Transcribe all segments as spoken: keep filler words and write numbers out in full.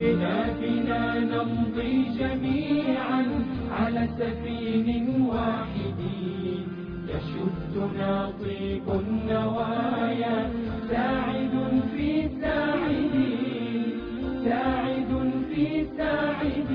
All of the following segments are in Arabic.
بنا نمضي جميعا على سفين واحد، يشدنا طيب النوايا، ساعد في ساعد، ساعد في ساعد.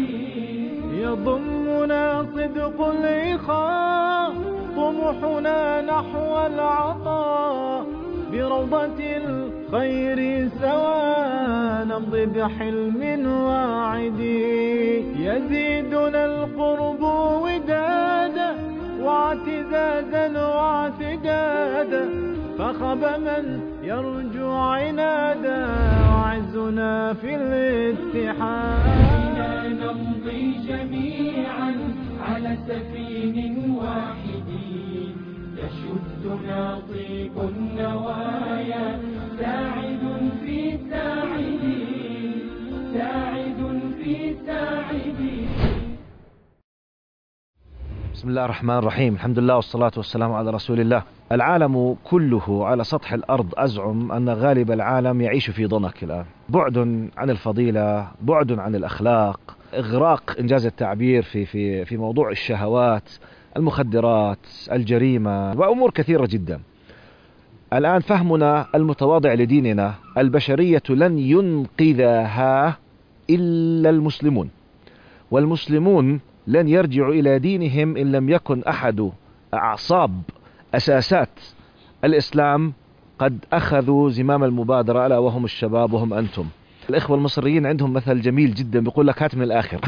يضمنا صدق الإخاء، طموحنا نحو العطاء، بروضة الخير سوا نمضي بحلم واعد. يزيدنا القرب ودادا واعتزازا واعتدادا، فخب من يرجو عنادا، وعزنا في الاتحاد. بنا نمضي جميعا على سفين واحد، يشدنا طيب النوايا، ساعد في ساعد، ساعد في ساعد. بسم الله الرحمن الرحيم، الحمد لله والصلاة والسلام على رسول الله. العالم كله على سطح الأرض أزعم أن غالب العالم يعيش في ضنك الآن، بعد عن الفضيلة، بعد عن الأخلاق، إغراق إنجاز التعبير في في في موضوع الشهوات، المخدرات، الجريمة وأمور كثيرة جدا. الآن فهمنا المتواضع لديننا، البشرية لن ينقذها إلا المسلمون، والمسلمون لن يرجعوا إلى دينهم إن لم يكن أحد أعصاب أساسات الإسلام قد أخذوا زمام المبادرة، ألا وهم الشباب وهم أنتم. الإخوة المصريين عندهم مثل جميل جدا بيقول لك هات من الآخر.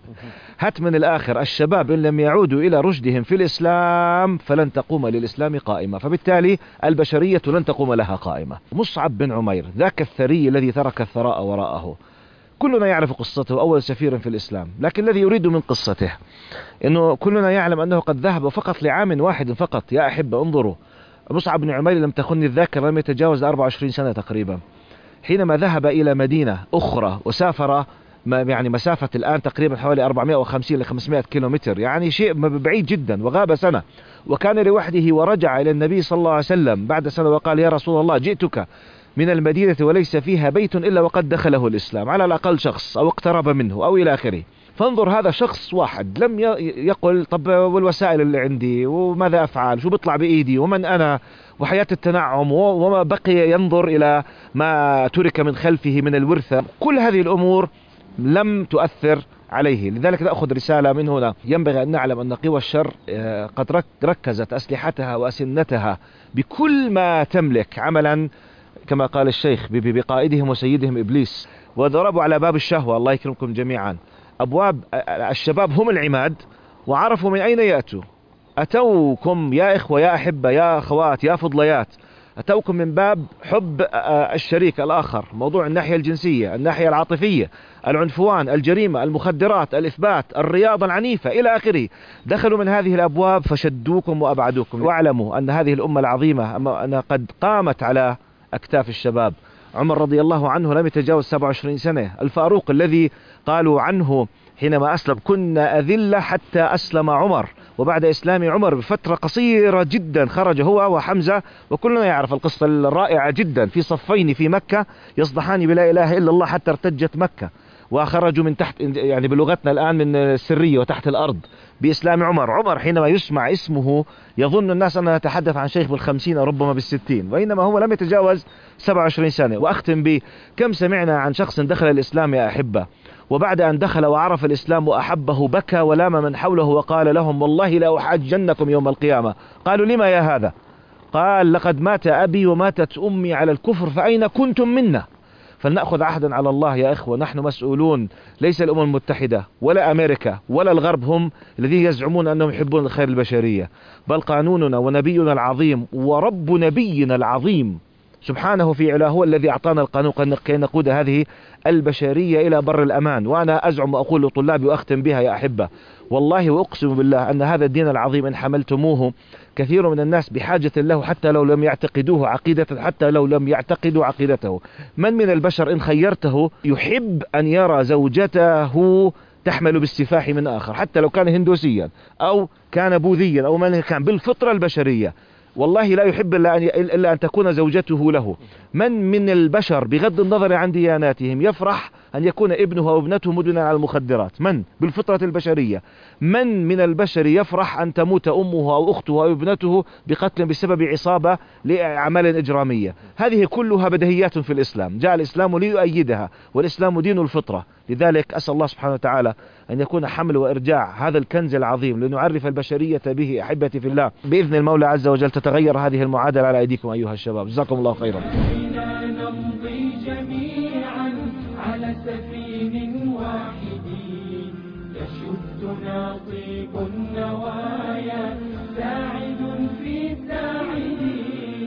هات من الآخر، الشباب إن لم يعودوا إلى رشدهم في الإسلام فلن تقوم للإسلام قائمة، فبالتالي البشرية لن تقوم لها قائمة. مصعب بن عمير ذاك الثري الذي ترك الثراء وراءه، كلنا يعرف قصته، أول سفير في الإسلام، لكن الذي يريد من قصته أنه كلنا يعلم أنه قد ذهب فقط لعام واحد فقط. يا أحبة انظروا، مصعب بن عمير لم تخني الذاكرة لم يتجاوز أربعة وعشرين سنة تقريبا، حينما ذهب إلى مدينة أخرى وسافر ما يعني مسافة الآن تقريبا حوالي أربعمائة وخمسين إلى خمسمائة كيلومتر، يعني شيء بعيد جدا، وغاب سنة وكان لوحده، ورجع إلى النبي صلى الله عليه وسلم بعد سنة وقال يا رسول الله جئتك من المدينة وليس فيها بيت إلا وقد دخله الإسلام، على الأقل شخص أو اقترب منه أو إلى آخره. فانظر، هذا شخص واحد لم يقل طب والوسائل اللي عندي وماذا أفعل، شو بيطلع بإيدي ومن أنا وحياة التنعم، وما بقي ينظر إلى ما ترك من خلفه من الورثة. كل هذه الأمور لم تؤثر عليه. لذلك نأخذ رسالة من هنا، ينبغي أن نعلم أن قوى الشر قد ركزت أسلحتها وأسنتها بكل ما تملك عملا كما قال الشيخ بقائدهم وسيدهم إبليس، وضربوا على باب الشهوة. الله يكرمكم جميعا، أبواب الشباب هم العماد، وعرفوا من أين يأتوا. أتوكم يا إخوة يا أحبة يا أخوات يا فضليات، أتوكم من باب حب الشريك الآخر، موضوع الناحية الجنسية، الناحية العاطفية، العنفوان، الجريمة، المخدرات، الإثبات، الرياضة العنيفة إلى آخره. دخلوا من هذه الأبواب فشدوكم وأبعدوكم. واعلموا أن هذه الأمة العظيمة أنها قد قامت على أكتاف الشباب. عمر رضي الله عنه لم يتجاوز سبعة وعشرين سنة، الفاروق الذي قالوا عنه حينما أسلم كنا أذلة حتى أسلم عمر، وبعد إسلام عمر بفترة قصيرة جدا خرج هو وحمزة، وكلنا يعرف القصة الرائعة جدا، في صفين في مكة يصدحان بلا إله إلا الله حتى ارتجت مكة، وخرجوا من تحت يعني بلغتنا الآن من السرية وتحت الأرض بإسلام عمر. عمر حينما يسمع اسمه يظن الناس أنه يتحدث عن شيخ بالخمسين أو ربما بالستين، وإنما هو لم يتجاوز سبعة وعشرين سنة. وأختم به، كم سمعنا عن شخص دخل الإسلام يا أحبة، وبعد أن دخل وعرف الإسلام وأحبه بكى ولام من حوله وقال لهم والله لا أحاجنكم يوم القيامة. قالوا لما يا هذا؟ قال لقد مات أبي وماتت أمي على الكفر فأين كنتم منا؟ فلنأخذ عهدا على الله يا إخوة، نحن مسؤولون، ليس الأمم المتحدة ولا أمريكا ولا الغرب هم الذين يزعمون أنهم يحبون الخير البشرية، بل قانوننا ونبينا العظيم ورب نبينا العظيم سبحانه في علاه هو الذي أعطانا القانون كي نقود هذه البشرية إلى بر الأمان. وأنا أزعم وأقول لطلابي وأختم بها يا أحبة، والله وأقسم بالله أن هذا الدين العظيم إن حملتموه كثير من الناس بحاجة له حتى لو لم يعتقدوه عقيدة، حتى لو لم يعتقدوا عقيدته. من من البشر إن خيرته يحب أن يرى زوجته تحمل بالسفاح من آخر، حتى لو كان هندوسيا أو كان بوذيا أو من كان، بالفطرة البشرية والله لا يحب إلا أن, إلا أن تكون زوجته له. من من البشر بغض النظر عن دياناتهم يفرح أن يكون ابنه أو ابنته مدمنا على المخدرات؟ من بالفطرة البشرية؟ من من البشر يفرح أن تموت أمه أو أخته أو ابنته بقتل بسبب عصابة لأعمال إجرامية؟ هذه كلها بديهيات في الإسلام، جاء الإسلام ليؤيدها، والإسلام دين الفطرة. لذلك أسأل الله سبحانه وتعالى أن يكون حمل وإرجاع هذا الكنز العظيم لنعرف البشرية به. أحبتي في الله، بإذن المولى عز وجل تتغير هذه المعادلة على أيديكم أيها الشباب، جزاكم الله خيرا. نمضي جميعا على سفين واحد يشدنا طيب النوايا، ساعد في ساعدي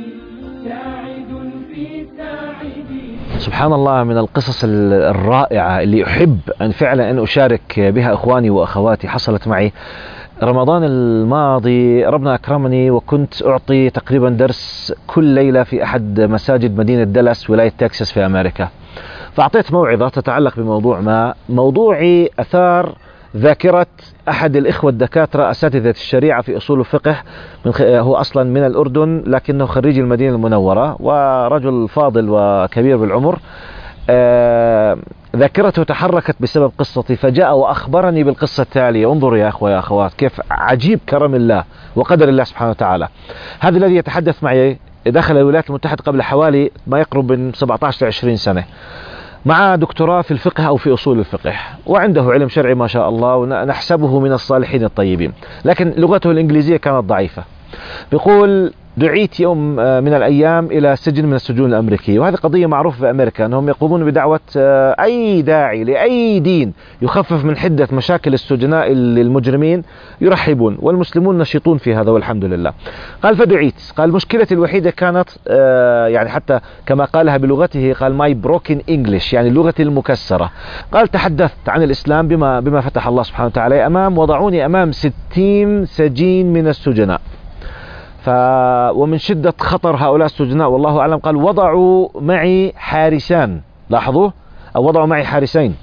ساعد في ساعدي. سبحان الله، من القصص الرائعة اللي أحب أن فعلا أن أشارك بها إخواني وأخواتي حصلت معي. رمضان الماضي ربنا أكرمني وكنت أعطي تقريبا درس كل ليلة في أحد مساجد مدينة دالاس ولاية تكساس في أمريكا. فأعطيت موعظة تتعلق بموضوع ما، موضوعي أثار ذاكرة أحد الإخوة الدكاترة أساتذة الشريعة في أصول الفقه، من خ... هو أصلا من الأردن لكنه خريج المدينة المنورة ورجل فاضل وكبير بالعمر. آه... ذاكرته تحركت بسبب قصتي، فجاء وأخبرني بالقصة التالية. انظروا يا أخوة يا أخوات كيف عجيب كرم الله وقدر الله سبحانه وتعالى. هذا الذي يتحدث معي دخل الولايات المتحدة قبل حوالي ما يقرب من سبعة عشر عشرين سنة، مع دكتوراه في الفقه أو في أصول الفقه، وعنده علم شرعي ما شاء الله، ونحسبه من الصالحين الطيبين، لكن لغته الإنجليزية كانت ضعيفة. بيقول دعيت يوم من الأيام إلى سجن من السجون الأمريكية، وهذه قضية معروفة في أمريكا أنهم يقومون بدعوة أي داعي لأي دين يخفف من حدة مشاكل السجناء المجرمين يرحبون، والمسلمون نشيطون في هذا والحمد لله. قال فدعيت، قال مشكلتي الوحيدة كانت يعني حتى كما قالها بلغته، قال ماي بروكن انجلش، يعني لغتي المكسرة. قال تحدثت عن الإسلام بما بما فتح الله سبحانه وتعالى أمام، وضعوني أمام ستين سجين من السجناء. ف ومن شدة خطر هؤلاء السجناء والله أعلم، قال وضعوا معي حارسان، لاحظوا، أو وضعوا معي حارسين،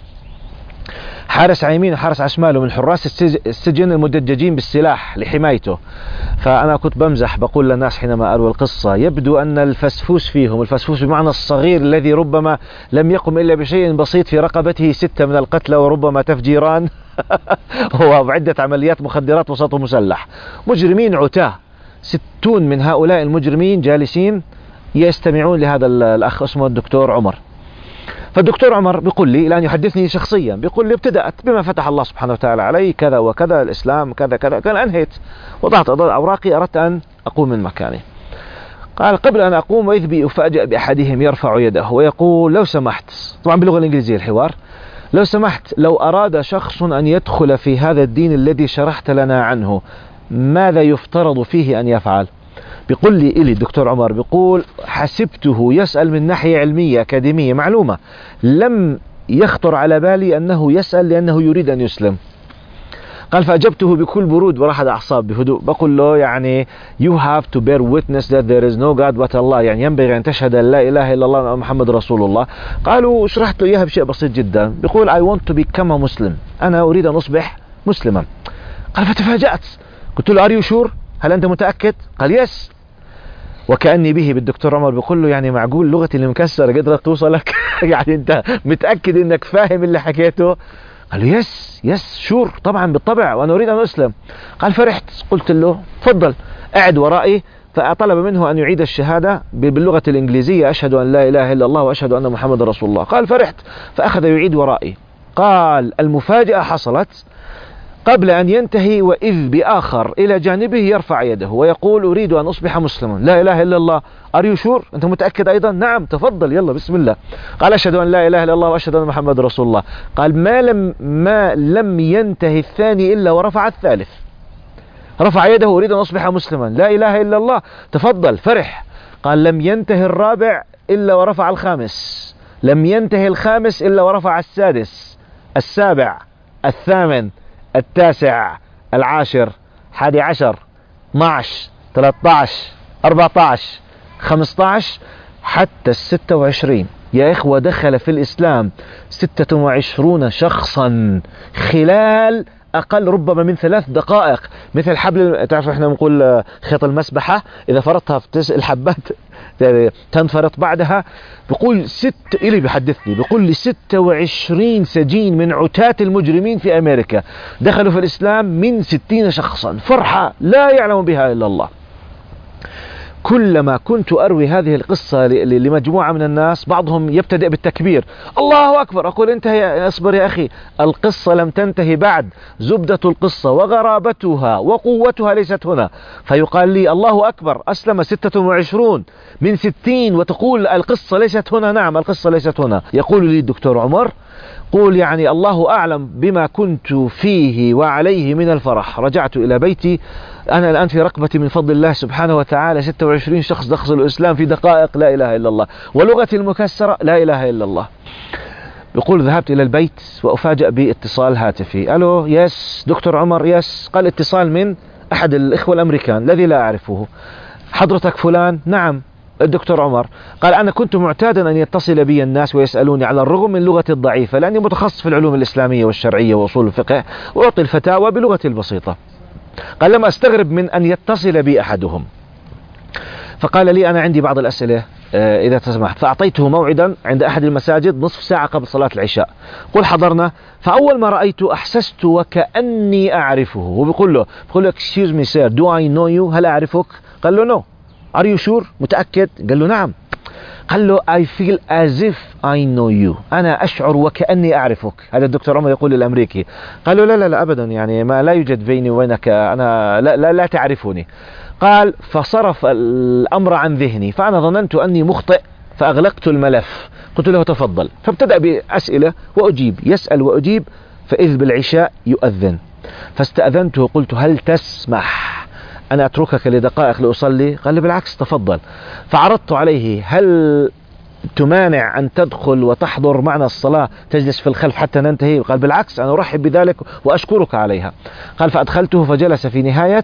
حارس على يمين وحارس على شماله من حراس السجن المدججين بالسلاح لحمايته. فأنا كنت بمزح بقول للناس حينما أروي القصة، يبدو أن الفسفوس فيهم، الفسفوس بمعنى الصغير الذي ربما لم يقم إلا بشيء بسيط في رقبته ستة من القتلى وربما تفجيران وعدة عمليات مخدرات وسطه مسلح، مجرمين عتاه. ستون من هؤلاء المجرمين جالسين يستمعون لهذا الأخ اسمه الدكتور عمر. فالدكتور عمر بيقول لي، الآن يحدثني شخصيا، بيقول لي ابتدأت بما فتح الله سبحانه وتعالى علي كذا وكذا، الإسلام كذا كذا. قال أنهيت، وضعت أوراقي، أردت أن أقوم من مكاني. قال قبل أن أقوم وإذ بي أفاجأ بأحدهم يرفع يده ويقول لو سمحت، طبعا باللغة الإنجليزية الحوار، لو سمحت لو أراد شخص أن يدخل في هذا الدين الذي شرحت لنا عنه ماذا يفترض فيه أن يفعل؟ بيقول لي إلي الدكتور عمر، بيقول حسبته يسأل من ناحية علمية أكاديمية معلومة، لم يخطر على بالي أنه يسأل لأنه يريد أن يسلم. قال فأجبته بكل برود وراحة أعصاب بهدوء، بقول له يعني you have to bear witness that there is no God but Allah، يعني ينبغي أن تشهد أن لا إله إلا الله ومحمد رسول الله. قالوا شرحت له إياها بشيء بسيط جدا، بيقول I want to become a Muslim، أنا أريد أن أصبح مسلما. قال فتفاجأت، قلت له are you sure؟ هل أنت متأكد؟ قال يس. وكأني به بالدكتور عمر بيقول له يعني معقول لغتي اللي مكسرة قدرت توصلك؟ يعني أنت متأكد أنك فاهم اللي حكيته؟ قال له يس يس شور، طبعا بالطبع، وأنا أريد أن أسلم. قال فرحت، قلت له تفضل أعد ورائي، فطلب منه أن يعيد الشهادة باللغة الإنجليزية، أشهد أن لا إله إلا الله وأشهد أن محمد رسول الله. قال فرحت، فأخذ يعيد ورائي. قال المفاجأة حصلت قبل أن ينتهي وإذ بآخر إلى جانبه يرفع يده ويقول أريد أن أصبح مسلما، لا إله إلا الله. Are you sure؟ أنت متأكد أيضا؟ نعم تفضل يلا بسم الله. قال أشهد أن لا إله إلا الله وأشهد أن محمد رسول الله. قال ما لم ما لم ينتهي الثاني إلا ورفع الثالث، رفع يده أريد أن أصبح مسلما، لا إله إلا الله، تفضل فرح. قال لم ينتهي الرابع إلا ورفع الخامس، لم ينتهي الخامس إلا ورفع السادس، السابع، الثامن، التاسع، العاشر، حادي عشر، اثناعش، ثلاثة عشر، أربعة عشر، خمسة عشر، حتى الستة وعشرين. يا إخوة دخل في الإسلام ستة وعشرون شخصا خلال أقل ربما من ثلاث دقائق، مثل حبل، تعرف احنا بنقول خيط المسبحة إذا فرطها في تسع حبات تنفرط بعدها. بقول ست إلي بيحدثني بيقول لي ستة وعشرين سجين من عتاة المجرمين في أمريكا دخلوا في الإسلام من ستين شخصا، فرحة لا يعلم بها إلا الله. كلما كنت أروي هذه القصة لمجموعة من الناس بعضهم يبتدئ بالتكبير الله أكبر، أقول انتهي، اصبر يا أخي، القصة لم تنتهي بعد، زبدة القصة وغرابتها وقوتها ليست هنا. فيقال لي الله أكبر، أسلم ستة وعشرون من ستين وتقول القصة ليست هنا. نعم القصة ليست هنا. يقول لي الدكتور عمر قول يعني الله أعلم بما كنت فيه وعليه من الفرح. رجعت إلى بيتي أنا الآن في رقبتي من فضل الله سبحانه وتعالى ستة وعشرين شخص دخلوا الإسلام في دقائق، لا إله إلا الله، ولغتي المكسرة لا إله إلا الله. يقول ذهبت إلى البيت وأفاجأ باتصال هاتفي. ألو يس دكتور عمر، يس. قال اتصال من أحد الإخوة الأمريكان الذي لا أعرفه. حضرتك فلان؟ نعم الدكتور عمر. قال أنا كنت معتادا أن يتصل بي الناس ويسألوني على الرغم من لغتي الضعيفة، لأني متخصص في العلوم الإسلامية والشرعية وأصول الفقه وأعطي الفتاوى بلغتي البسيطة. قال لم أستغرب من أن يتصل بي أحدهم، فقال لي أنا عندي بعض الأسئلة إذا تسمحت. فأعطيته موعدا عند أحد المساجد نصف ساعة قبل صلاة العشاء. قل حضرنا، فأول ما رأيته أحسست وكأني أعرفه. وبيقول له بيقول له excuse me sir do I know you، هل أعرفك؟ قال له no. are you sure؟ متأكد؟ قال له نعم. قال له I feel as if I know you، أنا أشعر وكأني أعرفك. هذا الدكتور عمر يقول للأمريكي. قال له لا لا لا أبدا، يعني ما لا يوجد بيني وبينك، أنا لا لا, لا تعرفني. قال فصرف الأمر عن ذهني، فأنا ظننت أني مخطئ فأغلقت الملف. قلت له تفضل. فابتدأ بأسئلة وأجيب، يسأل وأجيب، فإذ بالعشاء يؤذن. فاستأذنته قلت هل تسمح أنا أتركك لدقائق لأصلي؟ قال لي بالعكس تفضل. فعرضت عليه هل تمانع أن تدخل وتحضر معنا الصلاة، تجلس في الخلف حتى ننتهي؟ قال بالعكس أنا أرحب بذلك وأشكرك عليها. قال فأدخلته فجلس في نهاية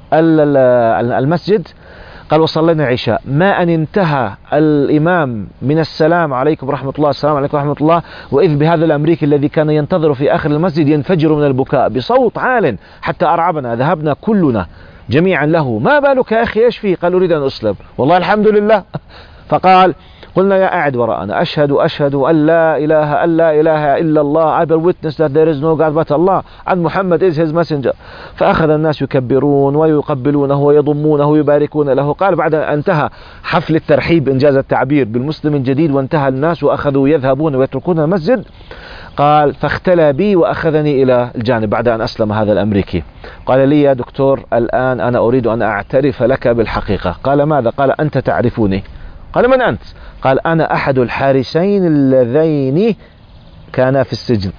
المسجد. قال وصلينا العشاء. ما أن انتهى الإمام من السلام عليكم ورحمة الله، السلام عليكم ورحمة الله، وإذ بهذا الأمريكي الذي كان ينتظر في آخر المسجد ينفجر من البكاء بصوت عال حتى أرعبنا. ذهبنا كلنا جميعا له. ما بالك يا أخي إيش فيه؟ قال أريد أن أسلم. والله الحمد لله. فقال قلنا يا قاعد وراءنا أشهد أشهد أن لا إله أن لا إله إلا الله I bear witness that there is no God but Allah and Muhammad is his messenger. فأخذ الناس يكبرون ويقبلونه ويضمونه ويباركون له. قال بعد أن انتهى حفل الترحيب إنجاز التعبير بالمسلم الجديد وانتهى الناس وأخذوا يذهبون ويتركون المسجد، قال فاختلى بي وأخذني إلى الجانب بعد أن أسلم هذا الأمريكي. قال لي يا دكتور الآن أنا أريد أن أعترف لك بالحقيقة. قال ماذا؟ قال أنت تعرفني. قال من أنت؟ قال أنا أحد الحارسين اللذين كانا في السجن.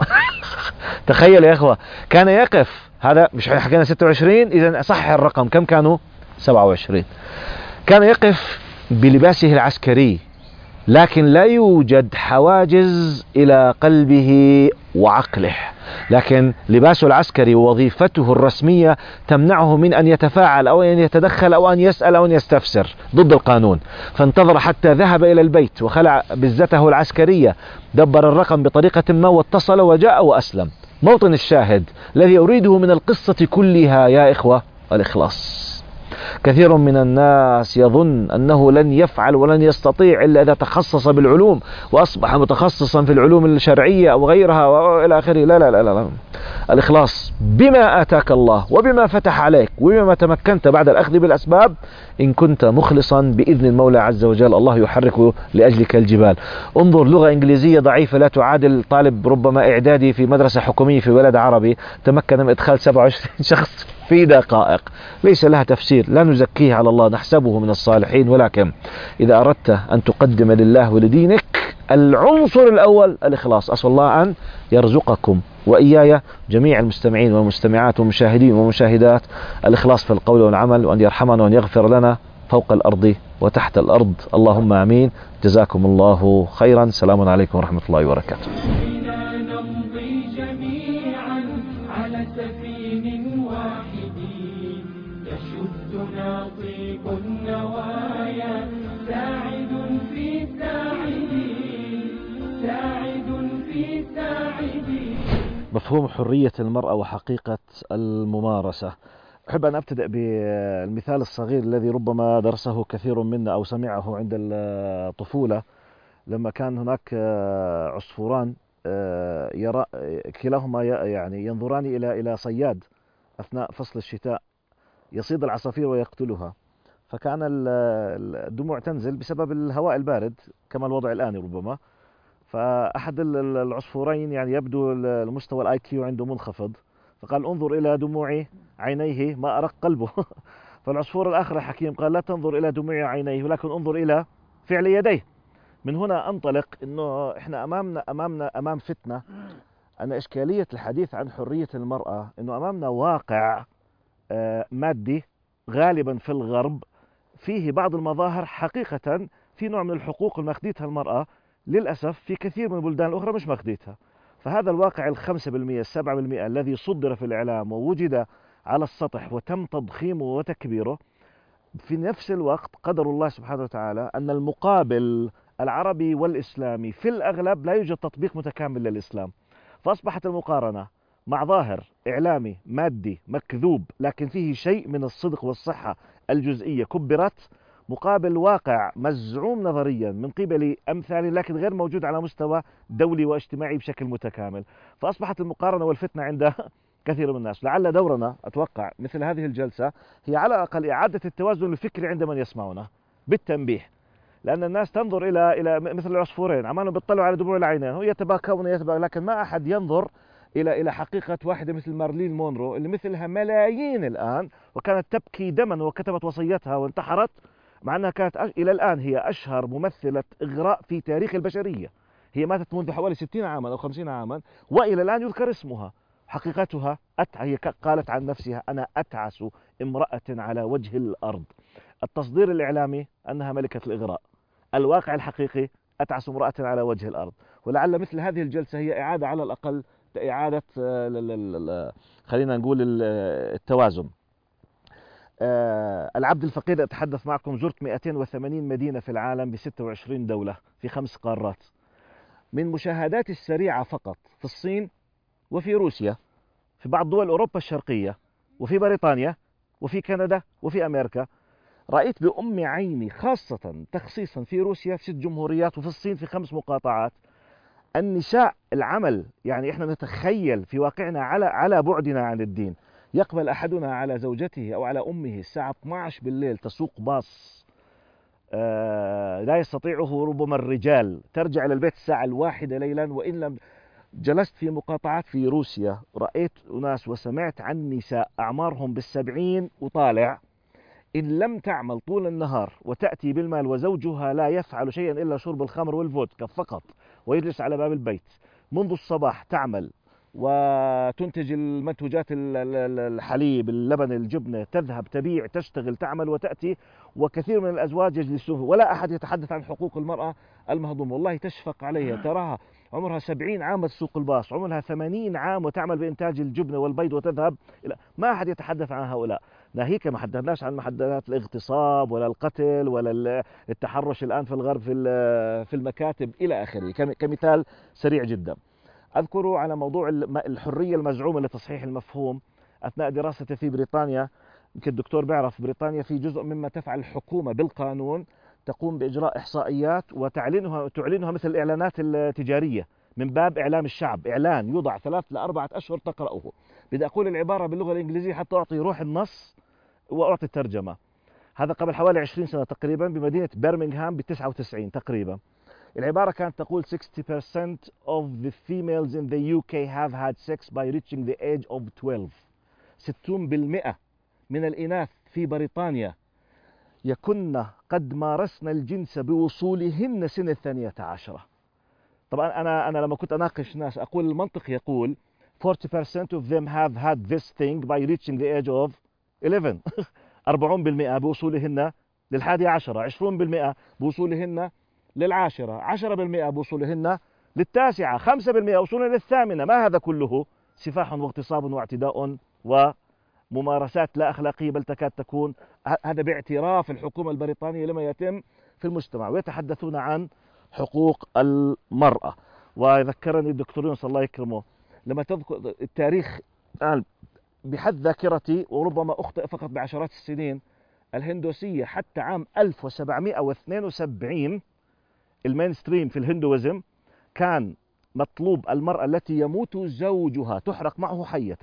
تخيل يا أخوة، كان يقف، هذا مش حكينا ستة وعشرين، إذا صحح الرقم كم كانوا؟ سبعة وعشرين. كان يقف بلباسه العسكري لكن لا يوجد حواجز إلى قلبه وعقله، لكن لباسه العسكري ووظيفته الرسمية تمنعه من أن يتفاعل أو أن يتدخل أو أن يسأل أو أن يستفسر ضد القانون. فانتظر حتى ذهب إلى البيت وخلع بزته العسكرية، دبر الرقم بطريقة ما واتصل وجاء وأسلم. موطن الشاهد الذي أريده من القصة كلها يا إخوة الإخلاص. كثير من الناس يظن أنه لن يفعل ولن يستطيع إلا إذا تخصص بالعلوم وأصبح متخصصا في العلوم الشرعية أو غيرها وإلى آخره. لا لا لا لا, لا. الإخلاص بما آتاك الله وبما فتح عليك وبما تمكنت بعد الأخذ بالأسباب، إن كنت مخلصا بإذن المولى عز وجل الله يحرك لأجلك الجبال. انظر، لغة إنجليزية ضعيفة لا تعادل طالب ربما إعدادي في مدرسة حكومية في بلد عربي تمكن من إدخال سبعة وعشرين شخص في دقائق. ليس لها تفسير، لا نزكيه على الله، نحسبه من الصالحين، ولكن إذا أردت أن تقدم لله ولدينك العنصر الأول الإخلاص. أسأل الله أن يرزقكم وإياي جميع المستمعين والمستمعات والمشاهدين والمشاهدات الإخلاص في القول والعمل، وأن يرحمنا وأن يغفر لنا فوق الأرض وتحت الأرض. اللهم آمين. جزاكم الله خيرا. السلام عليكم ورحمة الله وبركاته. طيب النوايا ساعد في ساعدي ساعد في ساعدي مفهوم حرية المرأة وحقيقة الممارسة. أحب أن أبتدأ بالمثال الصغير الذي ربما درسه كثير منا أو سمعه عند الطفولة، لما كان هناك عصفوران يرى كلاهما يعني ينظران إلى إلى صياد أثناء فصل الشتاء يصيد العصافير ويقتلها، فكان الدموع تنزل بسبب الهواء البارد كما الوضع الآن ربما. فأحد العصفورين يعني يبدو المستوى الآي كيو عنده منخفض، فقال انظر إلى دموع عينيه ما أرق قلبه. فالعصفور الآخر الحكيم قال لا تنظر إلى دموع عينيه ولكن انظر إلى فعل يديه. من هنا أنطلق إنه إحنا أمامنا أمامنا أمام فتنة، أن إشكالية الحديث عن حرية المرأة إنه أمامنا واقع مادي غالبا في الغرب فيه بعض المظاهر حقيقة في نوع من الحقوق المخديتها المرأة للأسف في كثير من البلدان الأخرى مش مخديتها. فهذا الواقع الخمسة بالمئة السبعة بالمئة الذي صدر في الإعلام ووجد على السطح وتم تضخيمه وتكبيره، في نفس الوقت قدر الله سبحانه وتعالى أن المقابل العربي والإسلامي في الأغلب لا يوجد تطبيق متكامل للإسلام. فأصبحت المقارنة مع ظاهر إعلامي مادي مكذوب لكن فيه شيء من الصدق والصحة الجزئية كبرت، مقابل واقع مزعوم نظريا من قبل أمثال لكن غير موجود على مستوى دولي واجتماعي بشكل متكامل. فأصبحت المقارنة والفتنة عند كثير من الناس. لعل دورنا أتوقع مثل هذه الجلسة هي على الأقل إعادة التوازن الفكري عند من يسمعنا بالتنبيه، لأن الناس تنظر إلى إلى مثل العصفورين عمالهم بيطلعوا على دموع العينين ويتباكون يتباكون، لكن ما أحد ينظر إلى إلى حقيقة واحدة مثل مارلين مونرو اللي مثلها ملايين الآن وكانت تبكي دما وكتبت وصيتها وانتحرت، مع أنها كانت إلى الآن هي أشهر ممثلة إغراء في تاريخ البشرية. هي ماتت منذ حوالي ستين عاما أو خمسين عاما وإلى الآن يذكر اسمها. حقيقتها أتع... هي قالت عن نفسها أنا أتعس امرأة على وجه الأرض. التصدير الإعلامي أنها ملكة الإغراء، الواقع الحقيقي أتعس امرأة على وجه الأرض. ولعل مثل هذه الجلسة هي إعادة على الأقل إعادة خلينا نقول التوازن. العبد الفقير أتحدث معكم، زرت مئتين وثمانين مدينة في العالم ب ستة وعشرين دولة في خمس قارات. من مشاهداتي السريعة فقط في الصين وفي روسيا في بعض دول أوروبا الشرقية وفي بريطانيا وفي كندا وفي أمريكا، رأيت بأم عيني خاصة تخصيصا في روسيا في ست جمهوريات وفي الصين في خمس مقاطعات النساء العمل. يعني إحنا نتخيل في واقعنا على على بعدنا عن الدين يقبل أحدنا على زوجته أو على أمه الساعة اثنتي عشرة بالليل تسوق باص آه لا يستطيعه ربما الرجال، ترجع إلى البيت الساعة الواحدة ليلا. وإن لم جلست في مقاطعات في روسيا رأيت أناس وسمعت عن نساء أعمارهم بالسبعين وطالع إن لم تعمل طول النهار وتأتي بالمال وزوجها لا يفعل شيئا إلا شرب الخمر والفودكا فقط ويجلس على باب البيت منذ الصباح تعمل وتنتج المنتوجات الحليب اللبن الجبنة، تذهب تبيع تشتغل تعمل وتأتي. وكثير من الأزواج يجلسون ولا أحد يتحدث عن حقوق المرأة المهضومة. والله تشفق عليها، تراها عمرها سبعين عام تسوق الباص، عمرها ثمانين عام وتعمل بإنتاج الجبنة والبيض وتذهب إلى ما أحد يتحدث عن هؤلاء. ناهيك ما حدثناش عن محددات الاغتصاب ولا القتل ولا التحرش الآن في الغرب في في المكاتب إلى آخره كمثال سريع جدا. أذكر على موضوع الحرية المزعومة لتصحيح المفهوم أثناء دراستي في بريطانيا. يمكن الدكتور بيعرف بريطانيا في جزء مما تفعل الحكومة بالقانون تقوم بإجراء إحصائيات وتعلنها تعلنها مثل الإعلانات التجارية من باب إعلام الشعب. إعلان يوضع ثلاث لأربعة أشهر تقرأه. بدي أقول العبارة باللغة الإنجليزية حتى أعطي روح النص وأعطي الترجمة. هذا قبل حوالي عشرين سنة تقريبا بمدينة برمنغهام بتسعة وتسعين تقريبا. العبارة كانت تقول sixty percent of the females in the U K have had sex by reaching the age of twelve. ستون بالمئة من الإناث في بريطانيا يكن قد مارسن الجنس بوصولهن سن الثانية عشرة. طبعا أنا أنا لما كنت أناقش ناس أقول المنطق يقول forty percent of them have had this thing by reaching the age of eleven. أربعين بالمئة بوصولهن للحادي عشرة، عشرين بالمئة بوصولهن للعاشرة، عشرة بالمئة بوصولهن للتاسعة، خمسة بالمئة وصولا للثامنة. ما هذا كله؟ سفاح واغتصاب واعتداء وممارسات لا أخلاقية بل تكاد تكون هذا باعتراف الحكومة البريطانية لما يتم في المجتمع. ويتحدثون عن حقوق المرأة. وذكرني الدكتور يونس الله يكرمه لما تذكر التاريخ الآن بحد ذاكرتي، وربما أخطئ فقط بعشرات السنين، الهندوسية حتى عام ألف وسبعمائة واثنين وسبعين المينستريم في الهندوزم كان مطلوب المرأة التي يموت زوجها تحرق معه حية،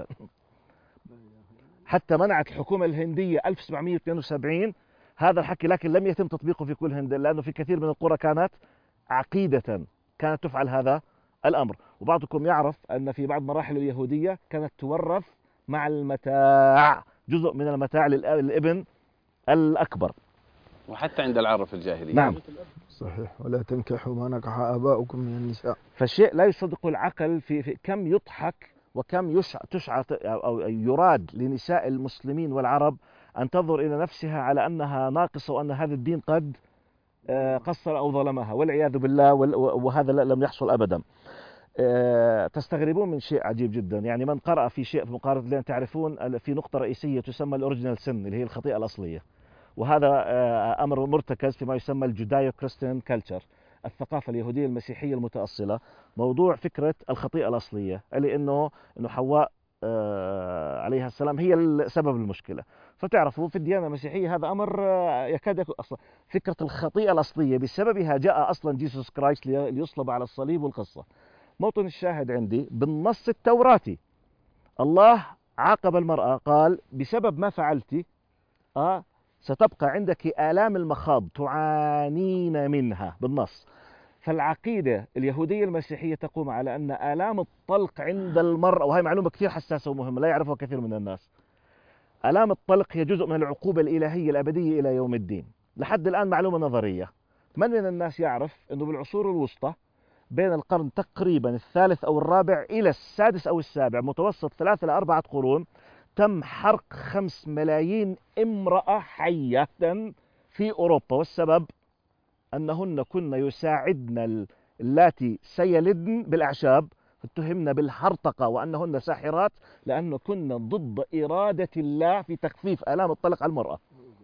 حتى منعت الحكومة الهندية ألف وسبعمائة واثنين وسبعين هذا الحكي، لكن لم يتم تطبيقه في كل هند، لأنه في كثير من القرى كانت عقيدة كانت تفعل هذا الأمر. وبعضكم يعرف أن في بعض مراحل اليهودية كانت تورث مع المتاع، جزء من المتاع للابن الأكبر، وحتى عند العرب في الجاهلية. نعم صحيح. ولا تنكحوا ما نكح آباؤكم من النساء. فالشيء لا يصدق العقل في, في كم يضحك وكم يشع تشع أو يراد لنساء المسلمين والعرب أن تنظر إلى نفسها على أنها ناقصة وأن هذا الدين قد قصر أو ظلمها والعياذ بالله، وهذا لم يحصل أبدا. تستغربون من شيء عجيب جدا، يعني من قرأ في شيء في مقارنة، لأن تعرفون في نقطة رئيسية تسمى الأوريجينال سن اللي هي الخطيئة الأصلية، وهذا أمر مرتكز فيما يسمى الجودايو كريستيان كلتشر، الثقافة اليهودية المسيحية المتأصلة. موضوع فكرة الخطيئة الأصلية اللي إنه إنه حواء عليها السلام هي سبب المشكلة. فتعرفوا في الديانة المسيحية هذا أمر يكاد يكون أصلا فكرة الخطيئة الأصلية بسببها جاء أصلا جيسوس كرايست ليصلب على الصليب والقصة. موطن الشاهد عندي بالنص التوراتي الله عاقب المرأة، قال بسبب ما فعلتي آه ستبقى عندك آلام المخاض تعانين منها بالنص. فالعقيدة اليهودية المسيحية تقوم على أن آلام الطلق عند المرأة، وهي معلومة كثير حساسة ومهمة لا يعرفها كثير من الناس، آلام الطلق هي جزء من العقوبة الإلهية الأبدية إلى يوم الدين. لحد الآن معلومة نظرية. من من الناس يعرف أنه بالعصور الوسطى بين القرن تقريبا الثالث أو الرابع إلى السادس أو السابع، متوسط ثلاثة إلى أربعة قرون، تم حرق خمس ملايين امرأة حية في أوروبا، والسبب أنهن كن يساعدن اللاتي سيلدن بالأعشاب، اتهمن بالحرطقة وأنهن ساحرات لأنه كنا ضد إرادة الله في تخفيف آلام الطلق على المرأة.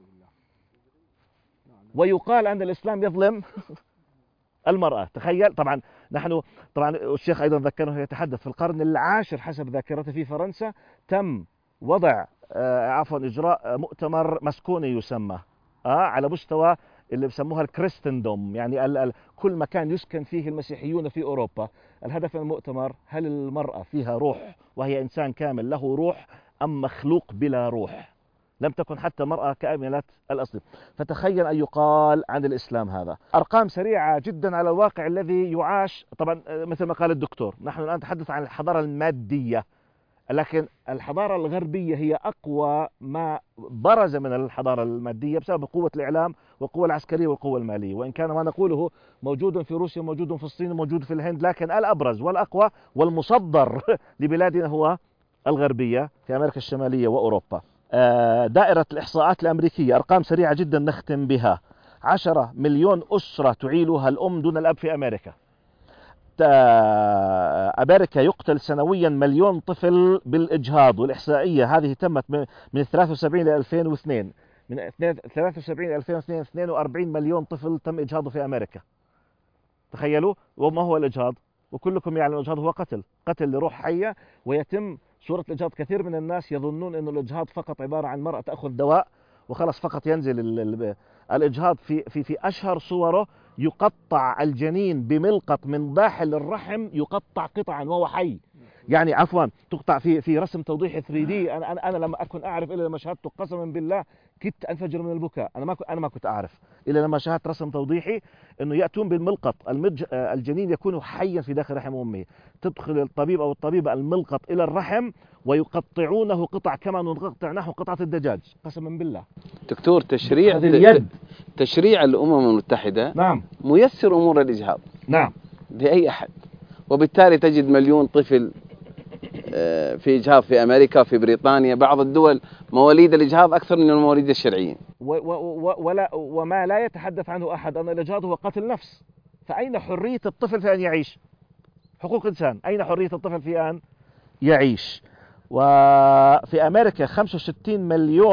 ويقال أن الإسلام يظلم المرأة. تخيل. طبعا نحن طبعا الشيخ أيضا ذكره يتحدث في القرن العاشر حسب ذاكرته في فرنسا تم وضع آه عفوا إجراء مؤتمر مسكوني يسمى آه على مستوى اللي بسموها الكريستندوم، يعني ال ال كل مكان يسكن فيه المسيحيون في أوروبا. الهدف من المؤتمر: هل المرأة فيها روح وهي إنسان كامل له روح أم مخلوق بلا روح؟ لم تكن حتى مرأة كاملة الأصل. فتخيل أن يقال عن الإسلام هذا. أرقام سريعة جدا على الواقع الذي يعاش. طبعا مثل ما قال الدكتور، نحن الآن نتحدث عن الحضارة المادية، لكن الحضارة الغربية هي أقوى ما برز من الحضارة المادية بسبب قوة الإعلام والقوة العسكرية والقوة المالية، وإن كان ما نقوله موجود في روسيا موجود في الصين موجود في الهند، لكن الأبرز والأقوى والمصدر لبلادنا هو الغربية في أمريكا الشمالية وأوروبا. دائرة الإحصاءات الأمريكية، أرقام سريعة جدا نختم بها. عشرة مليون أسرة تعيلها الأم دون الأب في أمريكا. أمريكا يقتل سنويا مليون طفل بالإجهاض، والإحصائية هذه تمت من ثلاثة وسبعين إلى ألفين واثنين، من ثلاثة وسبعين إلى ألفين واثنين اثنين وأربعين مليون طفل تم إجهاضه في أمريكا. تخيلوا. وما هو الإجهاض؟ وكلكم يعلم الإجهاض هو قتل، قتل لروح حية. ويتم صورة الإجهاض، كثير من الناس يظنون أن الإجهاض فقط عبارة عن مرأة تأخذ دواء وخلص فقط ينزل الإجهاض. في في في أشهر صوره يقطع الجنين بملقط من داخل الرحم، يقطع قطعا وهو حي. يعني عفوا تقطع في في رسم توضيحي ثري دي. انا انا انا لما اكون اعرف الا لما شاهدته قسما بالله كنت انفجر من البكاء. انا ما انا ما كنت اعرف الا لما شاهدت رسم توضيحي انه ياتون بالملقط، المج... الجنين يكون حيا في داخل رحم امه، تدخل الطبيب او الطبيبه الملقط الى الرحم ويقطعونه قطع كما نقطع نحو قطعه الدجاج. قسما بالله. دكتور، تشريع اليد. تشريع الامم المتحده نعم ميسر امور الاجهاض. نعم لاي احد، وبالتالي تجد مليون طفل في إجهاض في أمريكا، في بريطانيا، بعض الدول مواليد الإجهاض أكثر من المواليد الشرعيين. و و ولا وما لا يتحدث عنه أحد أن الإجهاض هو قتل نفس. فأين حرية الطفل في أن يعيش؟ حقوق إنسان، أين حرية الطفل في أن يعيش؟ وفي أمريكا خمسة وستين مليون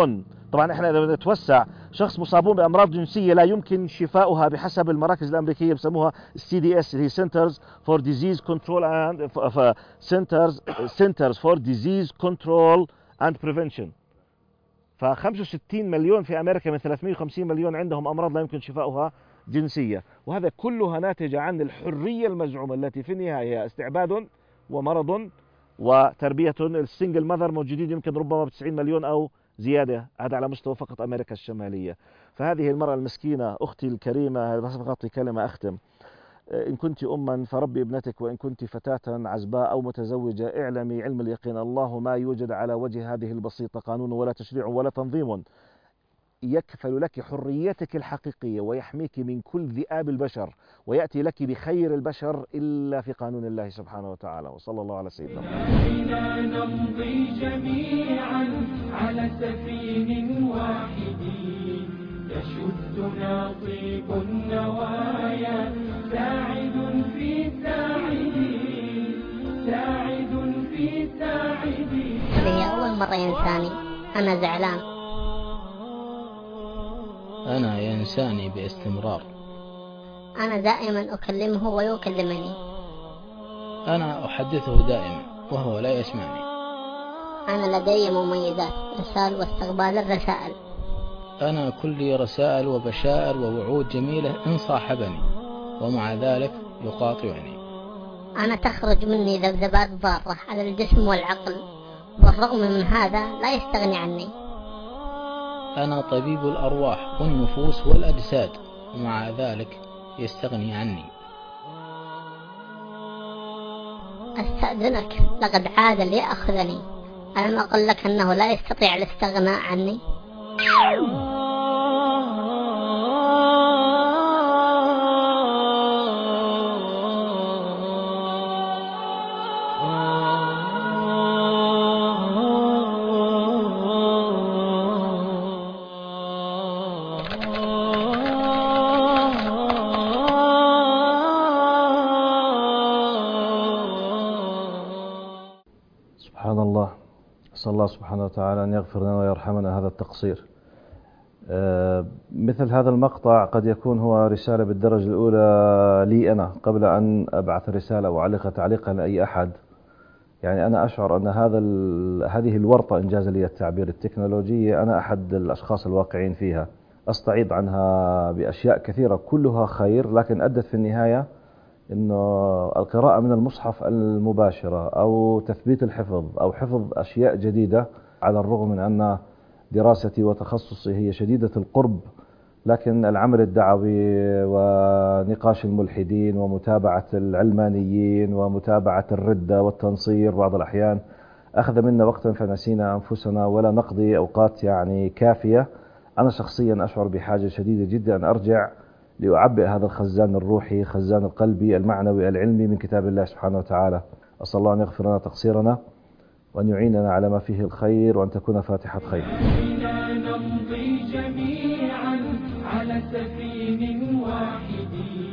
طبعا احنا اذا نتوسع، شخص مصابون بامراض جنسيه لا يمكن شفاؤها بحسب المراكز الامريكيه بسموها سي دي اس، هي سنترز فور ديزيز كنترول اند سنترز سنترز فور ديزيز كنترول اند بريفنشن. ف خمسة وستين مليون في امريكا من ثلاثمئة وخمسين مليون عندهم امراض لا يمكن شفاؤها جنسيه، وهذا كلها ناتجه عن الحريه المزعومه التي في النهايه استعباد ومرض وتربيه. السنجل ماذر موجودين يمكن ربما ب تسعين مليون او زياده، هذا على مستوى فقط امريكا الشماليه. فهذه المراه المسكينه اختي الكريمه، بس فقط كلمه اختم، إن كنت أما فربي ابنتك، وإن كنت فتاة عزباء أو متزوجة اعلمي علم اليقين الله ما يوجد على وجه هذه البسيطة قانون ولا تشريع ولا تنظيم يكفل لك حريتك الحقيقية ويحميك من كل ذئاب البشر ويأتي لك بخير البشر إلا في قانون الله سبحانه وتعالى. وصلى الله على سيدنا محمد. نمضي جميعا على سفين واحد يشدنا طيب النوايا، ساعد في ساعدي ساعد في ساعدي. هذه أول مرة ينساني، أنا زعلان. أنا ينساني باستمرار. أنا دائما أكلمه ويكلمني. أنا أحدثه دائما وهو لا يسمعني. أنا لدي مميزات، إرسال واستقبال الرسائل. أنا كلي رسائل وبشائر ووعود جميلة إن صاحبني، ومع ذلك يقاطعني. أنا تخرج مني ذبذبات ضارة على الجسم والعقل، والرغم من هذا لا يستغني عني. أنا طبيب الأرواح والنفوس والأجساد، ومع ذلك يستغني عني. أستأذنك، لقد عاد ليأخذني. ألم أقل لك أنه لا يستطيع الاستغناء عني؟ سبحان الله. أسأل الله سبحانه وتعالى أن يغفر لنا ويرحمنا هذا التقصير. مثل هذا المقطع قد يكون هو رسالة بالدرجة الأولى لي أنا قبل أن أبعث رسالة أو أعلق تعليقا لأي أحد. يعني أنا أشعر أن هذا هذه الورطة، إنجاز لي التعبير، التكنولوجية، أنا أحد الأشخاص الواقعين فيها. أستعيض عنها بأشياء كثيرة كلها خير، لكن أدت في النهاية إنه القراءة من المصحف المباشرة أو تثبيت الحفظ أو حفظ أشياء جديدة، على الرغم من أن دراستي وتخصصي هي شديدة القرب، لكن العمل الدعوي ونقاش الملحدين ومتابعة العلمانيين ومتابعة الردة والتنصير بعض الأحيان أخذ منا وقتا فنسينا أنفسنا ولا نقضي أوقات يعني كافية. أنا شخصيا أشعر بحاجة شديدة جدا أن أرجع لأعبئ هذا الخزان الروحي، خزان القلبي المعنوي العلمي من كتاب الله سبحانه وتعالى. أسأل الله أن يغفر لنا تقصيرنا وأن يعيننا على ما فيه الخير وأن تكون فاتحة خير. نمضي جميعا على سفين واحد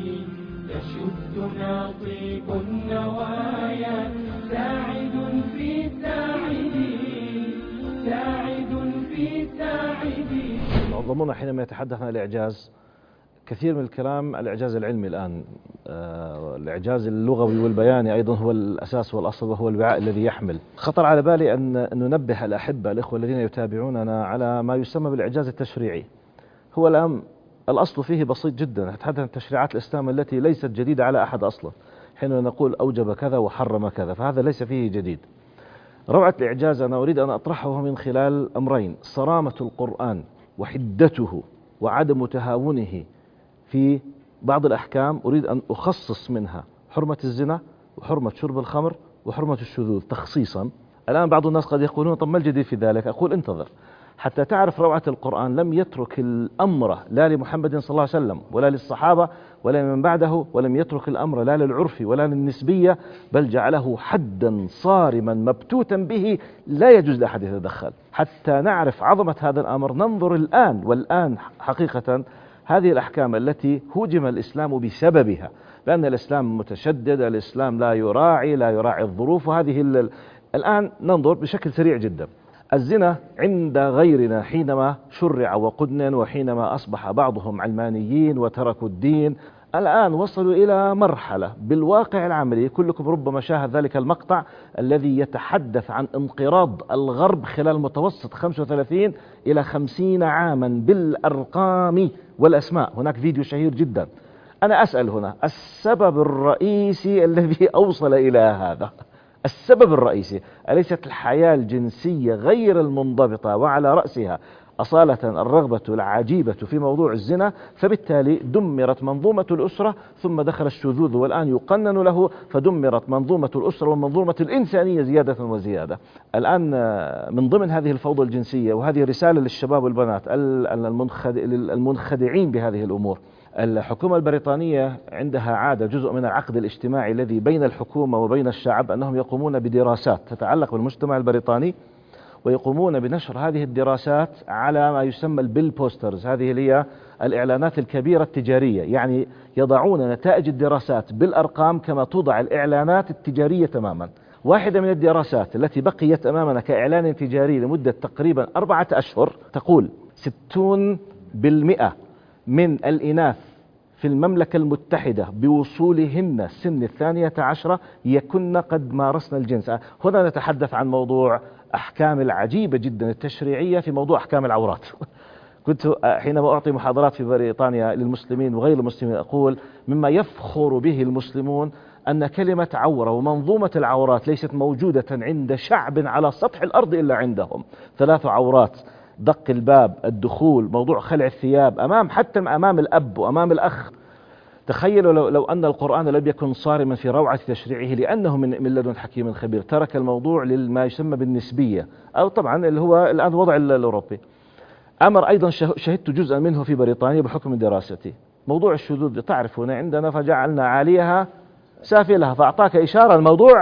يشدنا طيب النوايا، ساعد في ساعدي ساعد في ساعدي. ضمننا حينما يتحدث عن الإعجاز، كثير من الكلام الإعجاز العلمي الآن، آه الإعجاز اللغوي والبياني أيضا هو الأساس والأصل وهو الوعاء الذي يحمل. خطر على بالي أن ننبه الأحبة الإخوة الذين يتابعوننا على ما يسمى بالإعجاز التشريعي. هو الآن الأصل فيه بسيط جدا، نتحدث عن تشريعات الإسلام التي ليست جديدة على أحد أصلا، حين نقول أوجب كذا وحرم كذا، فهذا ليس فيه جديد. روعة الإعجاز أنا أريد أن أطرحه من خلال أمرين: صرامة القرآن وحدته وعدم تهاونه في بعض الأحكام. أريد أن أخصص منها حرمة الزنا وحرمة شرب الخمر وحرمة الشذوذ تخصيصا. الآن بعض الناس قد يقولون طب ما الجديد في ذلك؟ أقول انتظر حتى تعرف روعة القرآن. لم يترك الأمر لا لمحمد صلى الله عليه وسلم ولا للصحابة ولا من بعده، ولم يترك الأمر لا للعرف ولا للنسبية، بل جعله حدا صارما مبتوتا به لا يجوز لأحد يتدخل. حتى نعرف عظمة هذا الأمر ننظر الآن، والآن حقيقة هذه الأحكام التي هوجم الإسلام بسببها، لأن الإسلام متشدد، الإسلام لا يراعي لا يراعي الظروف، وهذه الآن ننظر بشكل سريع جدا. الزنا عند غيرنا حينما شرع وقدن وحينما أصبح بعضهم علمانيين وتركوا الدين، الآن وصلوا إلى مرحلة بالواقع العملي. كلكم ربما شاهد ذلك المقطع الذي يتحدث عن انقراض الغرب خلال متوسط خمسة وثلاثين إلى خمسين عاما بالأرقام والأسماء. هناك فيديو شهير جدا. أنا أسأل هنا السبب الرئيسي الذي أوصل إلى هذا، السبب الرئيسي أليست الحياة الجنسية غير المنضبطة وعلى رأسها أصالة الرغبة العجيبة في موضوع الزنا؟ فبالتالي دمرت منظومة الأسرة، ثم دخل الشذوذ والآن يقنن له، فدمرت منظومة الأسرة ومنظومة الإنسانية زيادة وزيادة. الآن من ضمن هذه الفوضى الجنسية، وهذه رسالة للشباب والبنات المنخدعين بهذه الأمور، الحكومة البريطانية عندها عادة، جزء من العقد الاجتماعي الذي بين الحكومة وبين الشعب، أنهم يقومون بدراسات تتعلق بالمجتمع البريطاني، ويقومون بنشر هذه الدراسات على ما يسمى البيل بوسترز. هذه هي الإعلانات الكبيرة التجارية، يعني يضعون نتائج الدراسات بالأرقام كما توضع الإعلانات التجارية تماما. واحدة من الدراسات التي بقيت أمامنا كإعلان تجاري لمدة تقريبا أربعة أشهر تقول ستون بالمئة من الإناث في المملكة المتحدة بوصولهن سن الثانية عشرة يكن قد مارسن الجنس. هنا نتحدث عن موضوع أحكام العجيبة جدا التشريعية في موضوع أحكام العورات. كنت حينما أعطي محاضرات في بريطانيا للمسلمين وغير المسلمين أقول مما يفخر به المسلمون أن كلمة عورة ومنظومة العورات ليست موجودة عند شعب على سطح الأرض إلا عندهم. ثلاث عورات: دق الباب، الدخول، موضوع خلع الثياب أمام حتى أمام الأب وأمام الأخ. تخيلوا لو, لو أن القرآن لم يكن صارما في روعة تشريعه لأنه من, من لدن حكيم خبير، ترك الموضوع لما يسمى بالنسبية، أو طبعا اللي هو الآن الوضع الأوروبي. أمر أيضا شهدت جزءا منه في بريطانيا بحكم دراستي، موضوع الشذوذ. تعرفون عندنا فجعلنا عاليها سافلها، فأعطاك إشارة الموضوع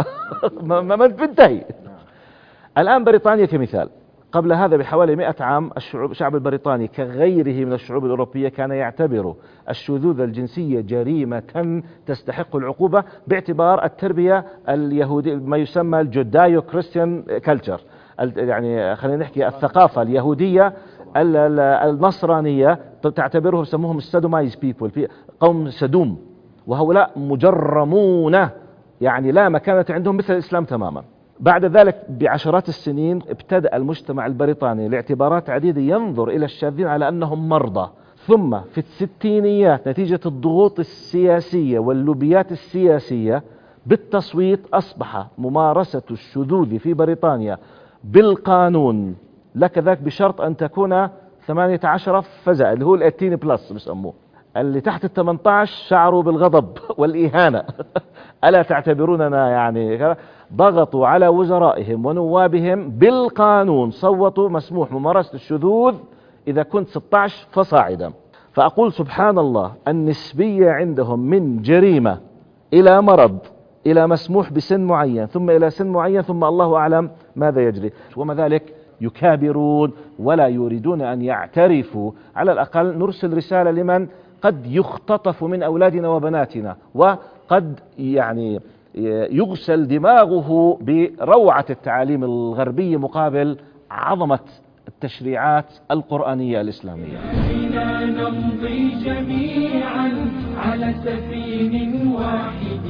ما تنتهي. الآن بريطانيا كمثال، قبل هذا بحوالي مئة عام الشعب الشعب البريطاني كغيره من الشعوب الأوروبية كان يعتبر الشذوذ الجنسية جريمة تستحق العقوبة باعتبار التربية اليهودية، ما يسمى الجودايو كريستيان كلتشر، يعني خلينا نحكي الثقافة اليهودية النصرانية تعتبرهم، يسموهم السادومايز بيبول، قوم سدوم، وهؤلاء مجرمون، يعني لا مكانة عندهم مثل الإسلام تماما. بعد ذلك بعشرات السنين ابتدأ المجتمع البريطاني لاعتبارات عديدة ينظر إلى الشاذين على أنهم مرضى. ثم في الستينيات نتيجة الضغوط السياسية واللوبيات السياسية بالتصويت أصبح ممارسة الشذوذ في بريطانيا بالقانون، لك ذاك بشرط أن تكون ثمانية عشر فزع، اللي هو الثمانية عشر بلس بسموه. اللي تحت الثمانية عشر شعروا بالغضب والإهانة. ألا تعتبروننا يعني؟ ضغطوا على وزرائهم ونوابهم بالقانون، صوتوا مسموح ممارسة الشذوذ إذا كنت ستة عشر فصاعدا. فأقول سبحان الله، النسبية عندهم من جريمة إلى مرض إلى مسموح بسن معين ثم إلى سن معين ثم الله أعلم ماذا يجري. وما ذلك يكابرون ولا يريدون أن يعترفوا. على الأقل نرسل رسالة لمن قد يختطف من أولادنا وبناتنا وقد يعني يغسل دماغه بروعة التعاليم الغربية مقابل عظمة التشريعات القرآنية الإسلامية. بنا نمضي جميعا على سفين واحد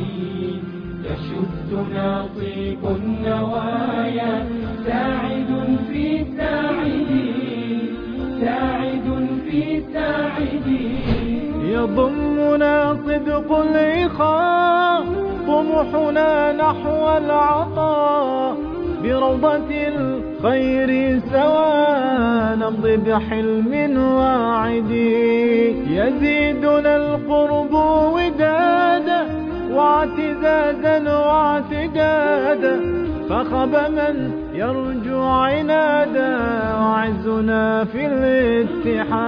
يشدنا طيب النوايا، ساعد في ساعدين، ساعد في ساعدين. يضمنا صدق الإخاء، طموحنا نحو العطاء، بروضة الخير سوا نمضي بحلم واعد. يزيدنا القرب ودادا واعتزازا واعتقادا، فخب من يرجو عنادا، وعزنا في الاتحاد.